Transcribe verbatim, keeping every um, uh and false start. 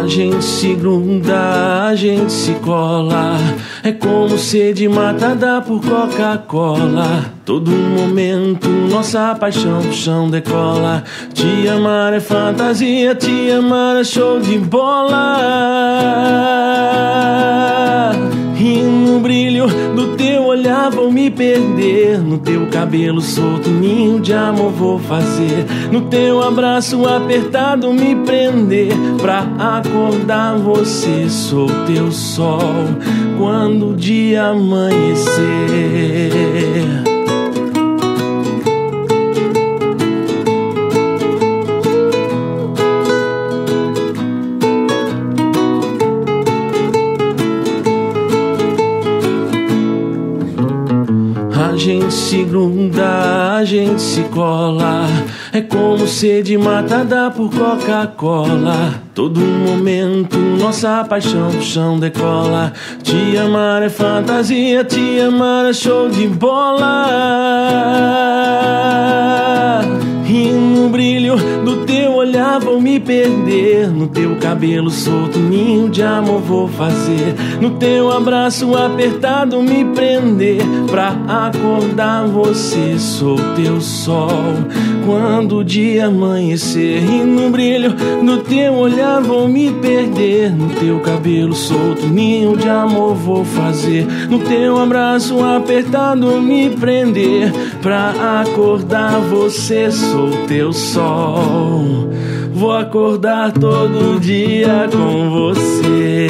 gente se gruda, a gente se cola. É como sede matada por Coca-Cola. Todo momento nossa paixão pro chão decola. Te amar é fantasia, te amar é show de bola. E no brilho do teu olhar vou me perder. No teu cabelo solto, ninho de amor vou fazer. No teu abraço apertado me prender. Pra acordar você, sou teu sol quando o dia amanhecer. A gente se gruda, a gente se cola. É como sede matada por Coca-Cola. Todo momento nossa paixão pro chão decola. Te amar é fantasia, te amar é show de bola. E no brilho do teu olhar vou me perder. No teu cabelo solto, ninho de amor vou fazer. No teu abraço apertado me prender. Pra acordar você, sou teu sol quando o dia amanhecer. E no brilho do teu olhar vou me perder. No teu cabelo solto, ninho de amor vou fazer. No teu abraço apertado me prender. Pra acordar você, sou teu sol. Vou acordar todo dia com você.